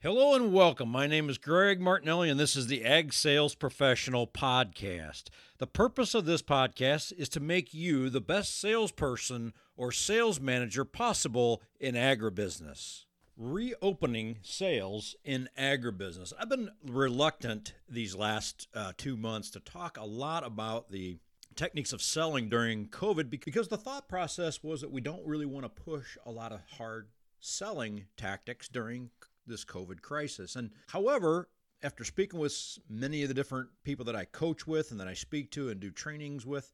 Hello and welcome. My name is Greg Martinelli, and this is the Ag Sales Professional Podcast. The purpose of this podcast is to make you the best salesperson or sales manager possible in agribusiness. Reopening sales in agribusiness. I've been reluctant these last 2 months to talk a lot about the techniques of selling during COVID because the thought process was that we don't really want to push a lot of hard selling tactics during this COVID crisis. And however, after speaking with many of the different people that I coach with and that I speak to and do trainings with,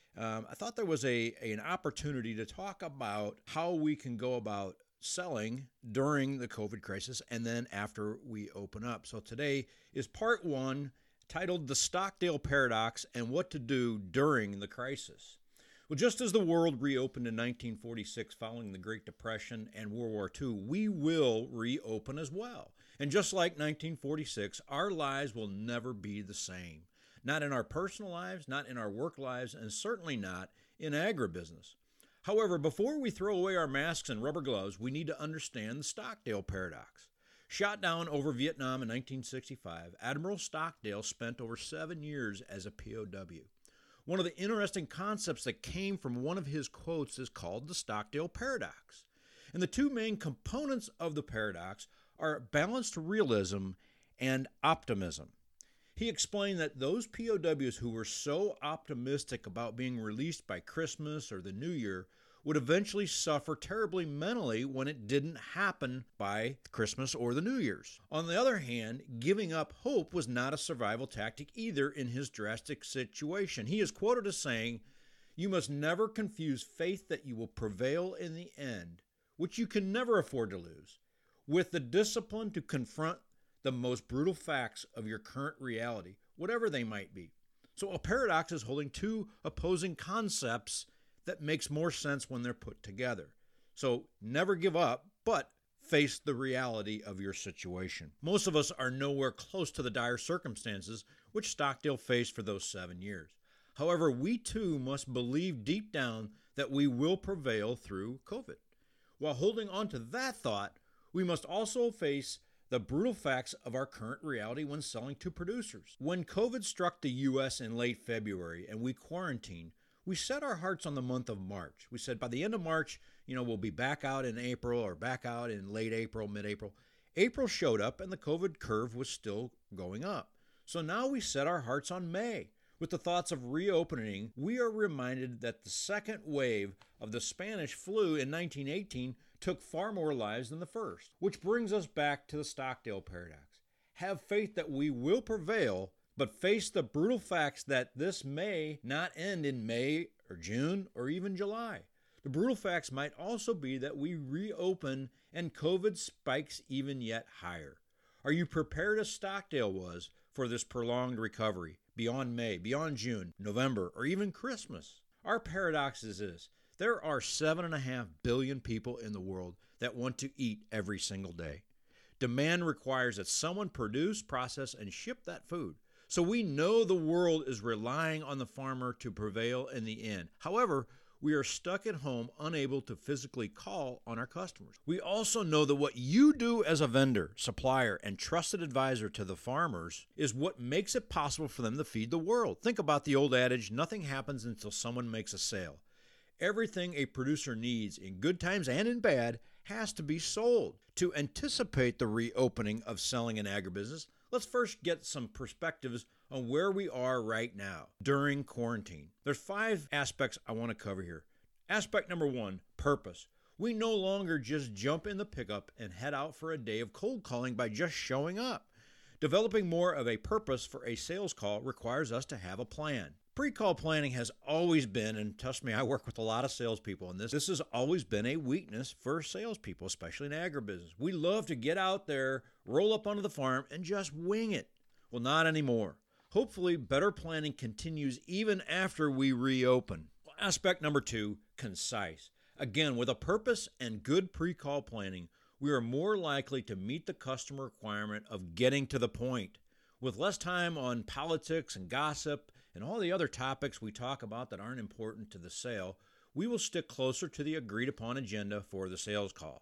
I thought there was an opportunity to talk about how we can go about selling during the COVID crisis and then after we open up. So today is part one, titled The Stockdale Paradox and What to Do During the Crisis. Well, just as the world reopened in 1946 following the Great Depression and World War II, we will reopen as well. And just like 1946, our lives will never be the same. Not in our personal lives, not in our work lives, and certainly not in agribusiness. However, before we throw away our masks and rubber gloves, we need to understand the Stockdale Paradox. Shot down over Vietnam in 1965, Admiral Stockdale spent over 7 years as a POW. One of the interesting concepts that came from one of his quotes is called the Stockdale Paradox. And the two main components of the paradox are balanced realism and optimism. He explained that those POWs who were so optimistic about being released by Christmas or the New Year would eventually suffer terribly mentally when it didn't happen by Christmas or the New Year's. On the other hand, giving up hope was not a survival tactic either in his drastic situation. He is quoted as saying, "You must never confuse faith that you will prevail in the end, which you can never afford to lose, with the discipline to confront the most brutal facts of your current reality, whatever they might be." So a paradox is holding two opposing concepts that makes more sense when they're put together. So never give up, but face the reality of your situation. Most of us are nowhere close to the dire circumstances which Stockdale faced for those 7 years. However, we too must believe deep down that we will prevail through COVID. While holding on to that thought, we must also face the brutal facts of our current reality when selling to producers. When COVID struck the U.S. in late February and we quarantined, we set our hearts on the month of March. We said by the end of March, we'll be back out in April or back out in late April, mid-April. April showed up and the COVID curve was still going up. So now we set our hearts on May. With the thoughts of reopening, we are reminded that the second wave of the Spanish flu in 1918 took far more lives than the first, which brings us back to the Stockdale Paradox. Have faith that we will prevail, but face the brutal facts that this may not end in May or June or even July. The brutal facts might also be that we reopen and COVID spikes even yet higher. Are you prepared as Stockdale was for this prolonged recovery beyond May, beyond June, November, or even Christmas? Our paradox is this. There are 7.5 billion people in the world that want to eat every single day. Demand requires that someone produce, process, and ship that food. So we know the world is relying on the farmer to prevail in the end. However, we are stuck at home, unable to physically call on our customers. We also know that what you do as a vendor, supplier, and trusted advisor to the farmers is what makes it possible for them to feed the world. Think about the old adage, nothing happens until someone makes a sale. Everything a producer needs in good times and in bad has to be sold. To anticipate the reopening of selling in agribusiness, let's first get some perspectives on where we are right now during quarantine. There's 5 aspects I want to cover here. Aspect number 1, purpose. We no longer just jump in the pickup and head out for a day of cold calling by just showing up. Developing more of a purpose for a sales call requires us to have a plan. Pre-call planning has always been, and trust me, I work with a lot of salespeople, and this has always been a weakness for salespeople, especially in agribusiness. We love to get out there, roll up onto the farm, and just wing it. Well, not anymore. Hopefully, better planning continues even after we reopen. Aspect number 2, concise. Again, with a purpose and good pre-call planning, we are more likely to meet the customer requirement of getting to the point. With less time on politics and gossip and all the other topics we talk about that aren't important to the sale, we will stick closer to the agreed upon agenda for the sales call.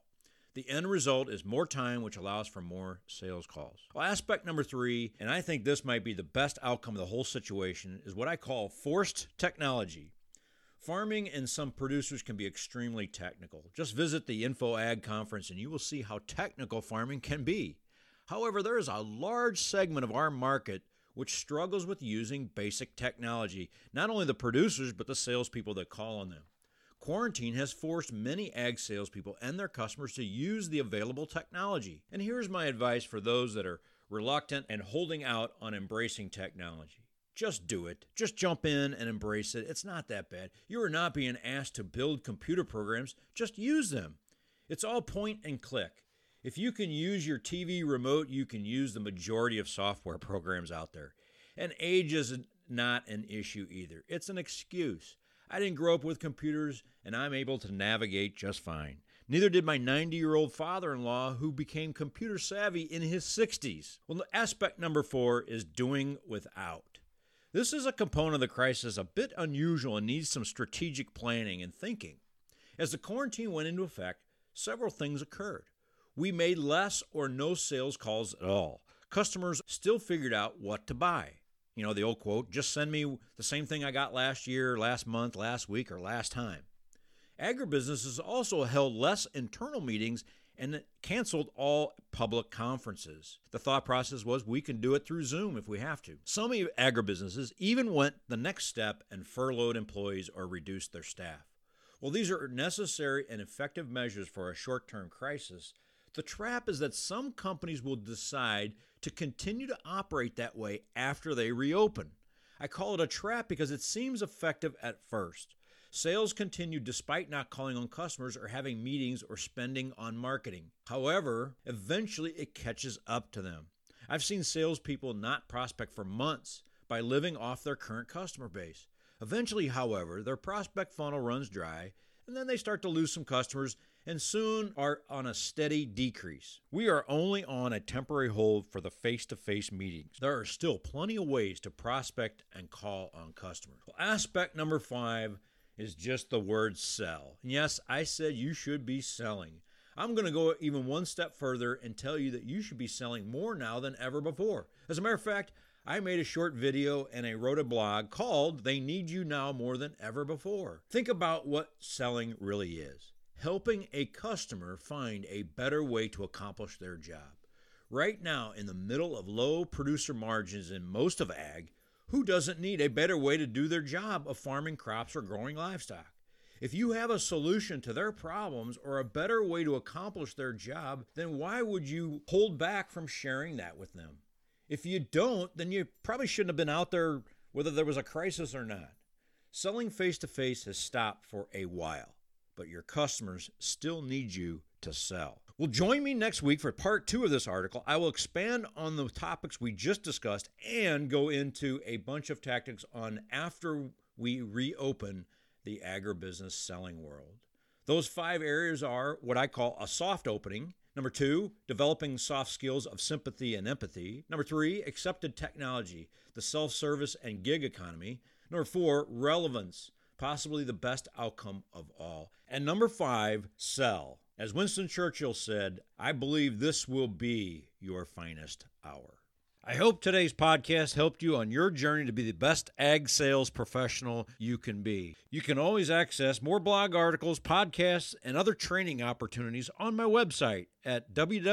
The end result is more time, which allows for more sales calls. Well, aspect number 3, and I think this might be the best outcome of the whole situation, is what I call forced technology. Farming and some producers can be extremely technical. Just visit the InfoAg conference and you will see how technical farming can be. However, there is a large segment of our market which struggles with using basic technology, not only the producers, but the salespeople that call on them. Quarantine has forced many ag salespeople and their customers to use the available technology. And here's my advice for those that are reluctant and holding out on embracing technology. Just do it. Just jump in and embrace it. It's not that bad. You are not being asked to build computer programs. Just use them. It's all point and click. If you can use your TV remote, you can use the majority of software programs out there. And age is not an issue either. It's an excuse. I didn't grow up with computers, and I'm able to navigate just fine. Neither did my 90-year-old father-in-law, who became computer savvy in his 60s. Well, aspect number 4 is doing without. This is a component of the crisis a bit unusual and needs some strategic planning and thinking. As the quarantine went into effect, several things occurred. We made less or no sales calls at all. Customers still figured out what to buy. You know, the old quote, just send me the same thing I got last year, last month, last week, or last time. Agribusinesses also held less internal meetings and canceled all public conferences. The thought process was we can do it through Zoom if we have to. Some agribusinesses even went the next step and furloughed employees or reduced their staff. While these are necessary and effective measures for a short-term crisis, the trap is that some companies will decide to continue to operate that way after they reopen. I call it a trap because it seems effective at first. Sales continue despite not calling on customers or having meetings or spending on marketing. However, eventually it catches up to them. I've seen salespeople not prospect for months by living off their current customer base. Eventually, however, their prospect funnel runs dry, and then they start to lose some customers and soon are on a steady decrease. We are only on a temporary hold for the face-to-face meetings. There are still plenty of ways to prospect and call on customers. Well, aspect number 5 is just the word sell. And yes, I said you should be selling. I'm going to go even one step further and tell you that you should be selling more now than ever before. As a matter of fact, I made a short video and I wrote a blog called They Need You Now More Than Ever Before. Think about what selling really is. Helping a customer find a better way to accomplish their job. Right now, in the middle of low producer margins in most of ag, who doesn't need a better way to do their job of farming crops or growing livestock? If you have a solution to their problems or a better way to accomplish their job, then why would you hold back from sharing that with them? If you don't, then you probably shouldn't have been out there whether there was a crisis or not. Selling face-to-face has stopped for a while, but your customers still need you to sell. Well, join me next week for part 2 of this article. I will expand on the topics we just discussed and go into a bunch of tactics on after we reopen the agribusiness selling world. Those 5 areas are what I call a soft opening. Number 2, developing soft skills of sympathy and empathy. Number 3, accepted technology, the self-service and gig economy. Number 4, relevance, possibly the best outcome of all. And number 5, sell. As Winston Churchill said, I believe this will be your finest hour. I hope today's podcast helped you on your journey to be the best ag sales professional you can be. You can always access more blog articles, podcasts, and other training opportunities on my website at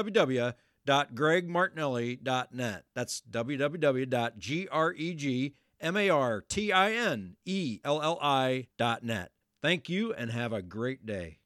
www.gregmartinelli.net. That's www.gregmartinelli.net. Thank you and have a great day.